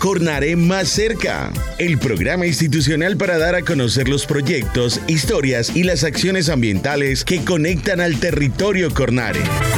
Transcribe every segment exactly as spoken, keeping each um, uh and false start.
Cornare Más Cerca, el programa institucional para dar a conocer los proyectos, historias y las acciones ambientales que conectan al territorio Cornare.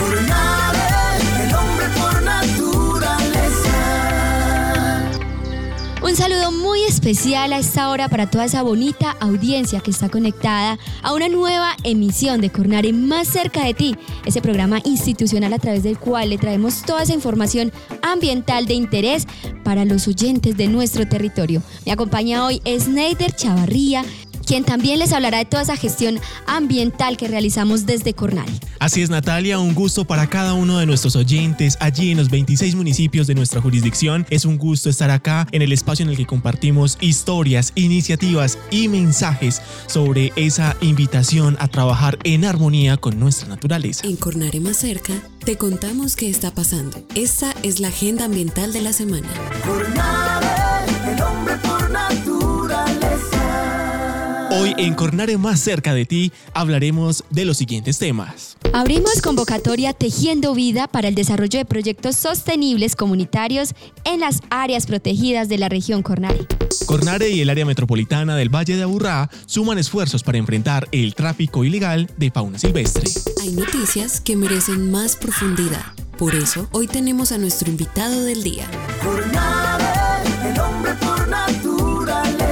Un saludo muy especial a esta hora para toda esa bonita audiencia que está conectada a una nueva emisión de Cornare Más Cerca de Ti, ese programa institucional a través del cual le traemos toda esa información ambiental de interés para los oyentes de nuestro territorio. Me acompaña hoy Sneider Chavarría, quien también les hablará de toda esa gestión ambiental que realizamos desde Cornare. Así es, Natalia, un gusto para cada uno de nuestros oyentes allí en los veintiséis municipios de nuestra jurisdicción. Es un gusto estar acá en el espacio en el que compartimos historias, iniciativas y mensajes sobre esa invitación a trabajar en armonía con nuestra naturaleza. En Cornare Más Cerca te contamos qué está pasando. Esta es la agenda ambiental de la semana. Cornare, el hombre por naturaleza. Hoy en Cornare Más Cerca de Ti hablaremos de los siguientes temas. Abrimos convocatoria Tejiendo Vida para el desarrollo de proyectos sostenibles comunitarios en las áreas protegidas de la región Cornare. Cornare y el área metropolitana del Valle de Aburrá suman esfuerzos para enfrentar el tráfico ilegal de fauna silvestre. Hay noticias que merecen más profundidad. Por eso, hoy tenemos a nuestro invitado del día. Cornare, el hombre por naturaleza.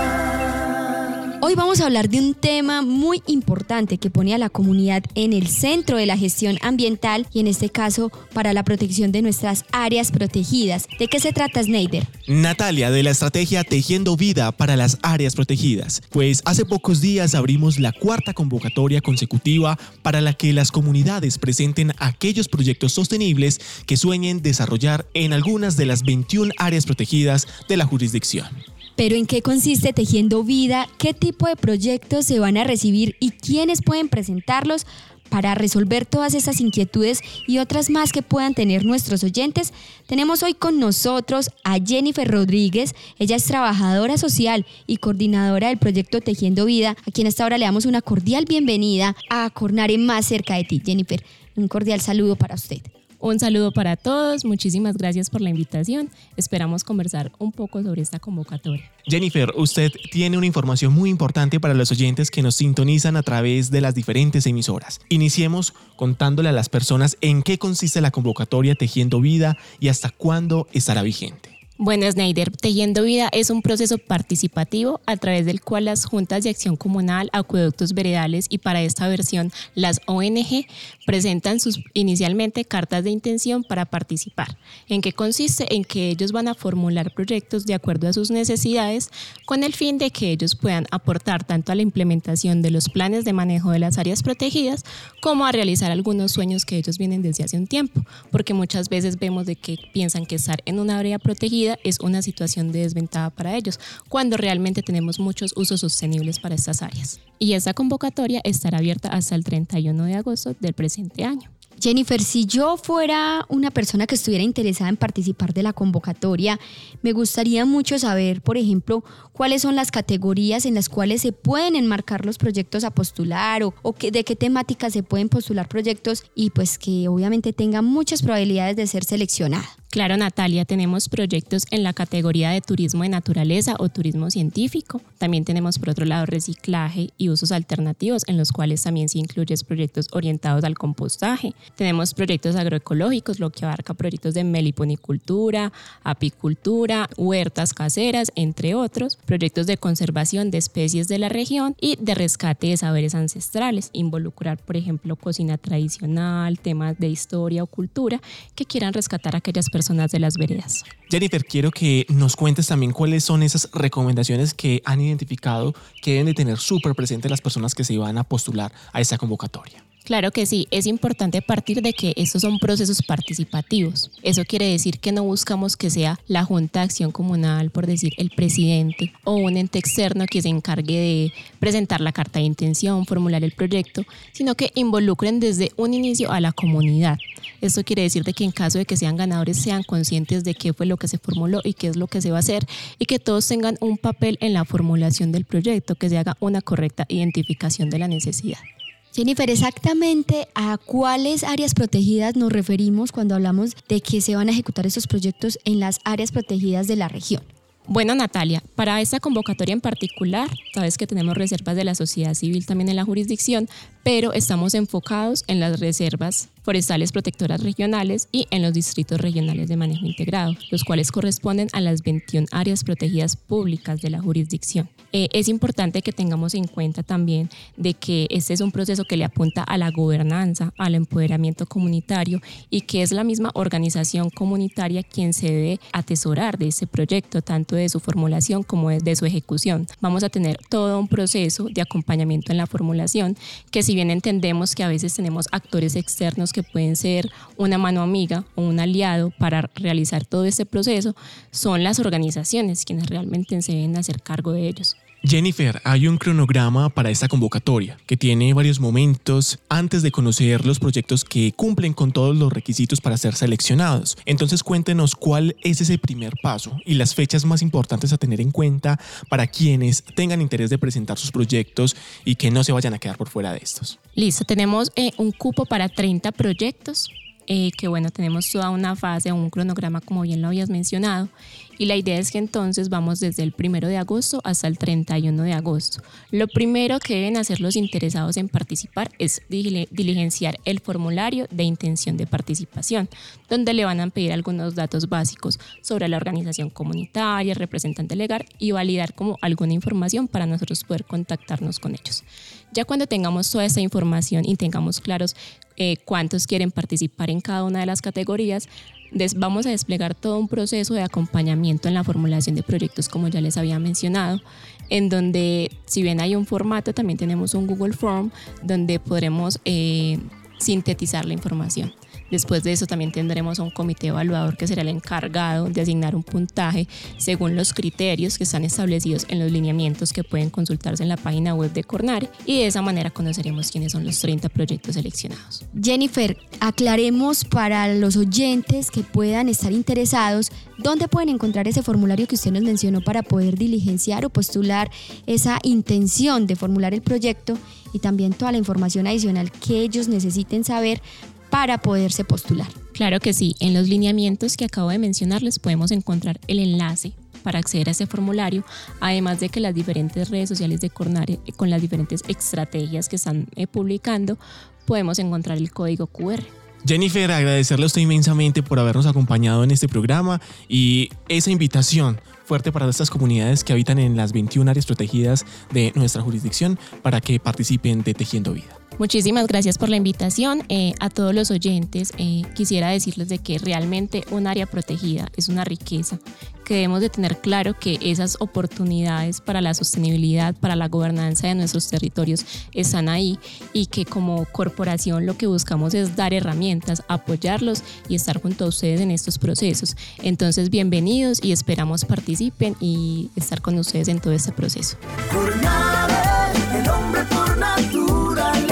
Hoy vamos a hablar de un tema muy importante que pone a la comunidad en el centro de la gestión ambiental y en este caso para la protección de nuestras áreas protegidas. ¿De qué se trata, Sneider? Natalia, de la estrategia Tejiendo Vida para las áreas protegidas. Pues hace pocos días abrimos la cuarta convocatoria consecutiva para la que las comunidades presenten aquellos proyectos sostenibles que sueñen desarrollar en algunas de las veintiuna áreas protegidas de la jurisdicción. ¿Pero en qué consiste Tejiendo Vida? ¿Qué tipo de proyectos se van a recibir y quiénes pueden presentarlos para resolver todas esas inquietudes y otras más que puedan tener nuestros oyentes? Tenemos hoy con nosotros a Jennifer Rodríguez. Ella es trabajadora social y coordinadora del proyecto Tejiendo Vida, a quien hasta ahora le damos una cordial bienvenida a Cornare Más Cerca de Ti. Jennifer, un cordial saludo para usted. Un saludo para todos, muchísimas gracias por la invitación. Esperamos conversar un poco sobre esta convocatoria. Jennifer, usted tiene una información muy importante para los oyentes que nos sintonizan a través de las diferentes emisoras. Iniciemos contándole a las personas en qué consiste la convocatoria Tejiendo Vida y hasta cuándo estará vigente. Bueno, Sneider, Tejiendo Vida es un proceso participativo a través del cual las juntas de acción comunal, acueductos veredales y para esta versión las O N G presentan sus inicialmente cartas de intención para participar. ¿En qué consiste? En que ellos van a formular proyectos de acuerdo a sus necesidades con el fin de que ellos puedan aportar tanto a la implementación de los planes de manejo de las áreas protegidas como a realizar algunos sueños que ellos vienen desde hace un tiempo, porque muchas veces vemos de que piensan que estar en una área protegida es una situación de desventaja para ellos, cuando realmente tenemos muchos usos sostenibles para estas áreas. Y esta convocatoria estará abierta hasta el treinta y uno de agosto del presente año. Jennifer, si yo fuera una persona que estuviera interesada en participar de la convocatoria, me gustaría mucho saber, por ejemplo, cuáles son las categorías en las cuales se pueden enmarcar los proyectos a postular o, o que, de qué temáticas se pueden postular proyectos y pues que obviamente tengan muchas probabilidades de ser seleccionada. Claro, Natalia, tenemos proyectos en la categoría de turismo de naturaleza o turismo científico. También tenemos, por otro lado, reciclaje y usos alternativos, en los cuales también se incluyen proyectos orientados al compostaje. Tenemos proyectos agroecológicos, lo que abarca proyectos de meliponicultura, apicultura, huertas caseras, entre otros. Proyectos de conservación de especies de la región y de rescate de saberes ancestrales. Involucrar, por ejemplo, cocina tradicional, temas de historia o cultura que quieran rescatar a aquellas personas personas de las veredas. Jennifer, quiero que nos cuentes también cuáles son esas recomendaciones que han identificado que deben de tener súper presentes las personas que se van a postular a esta convocatoria. Claro que sí, es importante partir de que estos son procesos participativos. Eso quiere decir que no buscamos que sea la Junta de Acción Comunal, por decir el presidente, o un ente externo que se encargue de presentar la carta de intención, formular el proyecto, sino que involucren desde un inicio a la comunidad. Esto quiere decir de que en caso de que sean ganadores sean conscientes de qué fue lo que se formuló y qué es lo que se va a hacer y que todos tengan un papel en la formulación del proyecto, que se haga una correcta identificación de la necesidad. Jennifer, exactamente a cuáles áreas protegidas nos referimos cuando hablamos de que se van a ejecutar estos proyectos en las áreas protegidas de la región. Bueno, Natalia, para esta convocatoria en particular, sabes que tenemos reservas de la sociedad civil también en la jurisdicción, pero estamos enfocados en las reservas forestales protectoras regionales y en los distritos regionales de manejo integrado, los cuales corresponden a las veintiuna áreas protegidas públicas de la jurisdicción. Eh, es importante que tengamos en cuenta también de que este es un proceso que le apunta a la gobernanza, al empoderamiento comunitario y que es la misma organización comunitaria quien se debe atesorar de este proyecto, tanto de su formulación como de su ejecución. Vamos a tener todo un proceso de acompañamiento en la formulación que, si bien entendemos que a veces tenemos actores externos que pueden ser una mano amiga o un aliado para realizar todo este proceso, son las organizaciones quienes realmente se deben hacer cargo de ellos. Jennifer, hay un cronograma para esta convocatoria que tiene varios momentos antes de conocer los proyectos que cumplen con todos los requisitos para ser seleccionados. Entonces cuéntenos cuál es ese primer paso y las fechas más importantes a tener en cuenta para quienes tengan interés de presentar sus proyectos y que no se vayan a quedar por fuera de estos. Listo, tenemos eh, un cupo para treinta proyectos. Eh, que bueno, tenemos toda una fase, un cronograma como bien lo habías mencionado, y la idea es que entonces vamos desde el primero de agosto hasta el treinta y uno de agosto. Lo primero que deben hacer los interesados en participar es diligenciar el formulario de intención de participación, donde le van a pedir algunos datos básicos sobre la organización comunitaria, representante legal y validar como alguna información para nosotros poder contactarnos con ellos. Ya cuando tengamos toda esta información y tengamos claros eh, cuántos quieren participar en cada una de las categorías, des- vamos a desplegar todo un proceso de acompañamiento en la formulación de proyectos, como ya les había mencionado, en donde, si bien hay un formato, también tenemos un Google Form donde podremos eh, sintetizar la información. Después de eso también tendremos a un comité evaluador que será el encargado de asignar un puntaje según los criterios que están establecidos en los lineamientos que pueden consultarse en la página web de Cornare, y de esa manera conoceremos quiénes son los treinta proyectos seleccionados. Jennifer, aclaremos para los oyentes que puedan estar interesados dónde pueden encontrar ese formulario que usted nos mencionó para poder diligenciar o postular esa intención de formular el proyecto, y también toda la información adicional que ellos necesiten saber para poderse postular. Claro que sí, en los lineamientos que acabo de mencionarles podemos encontrar el enlace para acceder a este formulario, además de que las diferentes redes sociales de Cornare, con las diferentes estrategias que están eh, publicando, podemos encontrar el código cu erre. Jennifer, agradecerle a usted inmensamente por habernos acompañado en este programa y esa invitación fuerte para estas comunidades que habitan en las veintiuna áreas protegidas de nuestra jurisdicción para que participen de Tejiendo Vida. Muchísimas gracias por la invitación. Eh, a todos los oyentes eh, quisiera decirles de que realmente un área protegida es una riqueza, que debemos de tener claro que esas oportunidades para la sostenibilidad, para la gobernanza de nuestros territorios están ahí, y que como corporación lo que buscamos es dar herramientas, apoyarlos y estar junto a ustedes en estos procesos. Entonces, bienvenidos y esperamos participen y estar con ustedes en todo este proceso. Cornare, el hombre por naturaleza.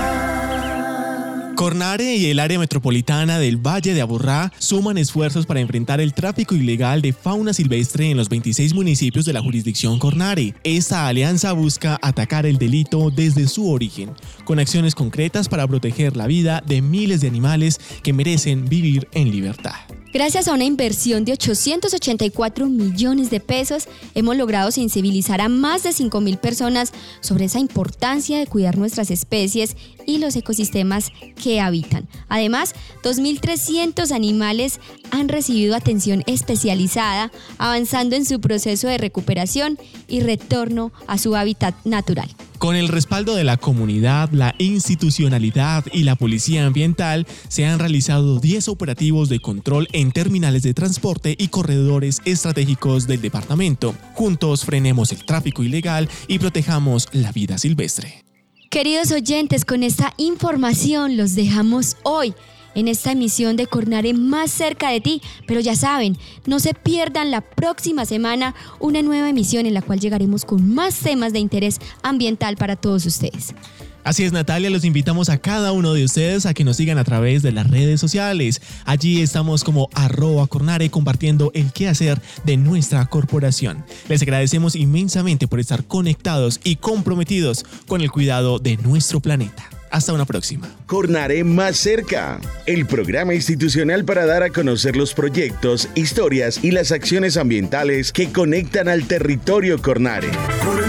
Cornare y el área metropolitana del Valle de Aburrá suman esfuerzos para enfrentar el tráfico ilegal de fauna silvestre en los veintiséis municipios de la jurisdicción Cornare. Esta alianza busca atacar el delito desde su origen, con acciones concretas para proteger la vida de miles de animales que merecen vivir en libertad. Gracias a una inversión de ochocientos ochenta y cuatro millones de pesos, hemos logrado sensibilizar a más de cinco mil personas sobre esa importancia de cuidar nuestras especies y los ecosistemas que habitan. Además, dos mil trescientos animales han recibido atención especializada, avanzando en su proceso de recuperación y retorno a su hábitat natural. Con el respaldo de la comunidad, la institucionalidad y la policía ambiental, se han realizado diez operativos de control en terminales de transporte y corredores estratégicos del departamento. Juntos frenemos el tráfico ilegal y protejamos la vida silvestre. Queridos oyentes, con esta información los dejamos hoy en esta emisión de Cornare más cerca de ti, pero ya saben, no se pierdan la próxima semana una nueva emisión en la cual llegaremos con más temas de interés ambiental para todos ustedes. Así es, Natalia, los invitamos a cada uno de ustedes a que nos sigan a través de las redes sociales. Allí estamos como arroba Cornare compartiendo el quehacer de nuestra corporación. Les agradecemos inmensamente por estar conectados y comprometidos con el cuidado de nuestro planeta. Hasta una próxima. Cornare más cerca, el programa institucional para dar a conocer los proyectos, historias y las acciones ambientales que conectan al territorio Cornare.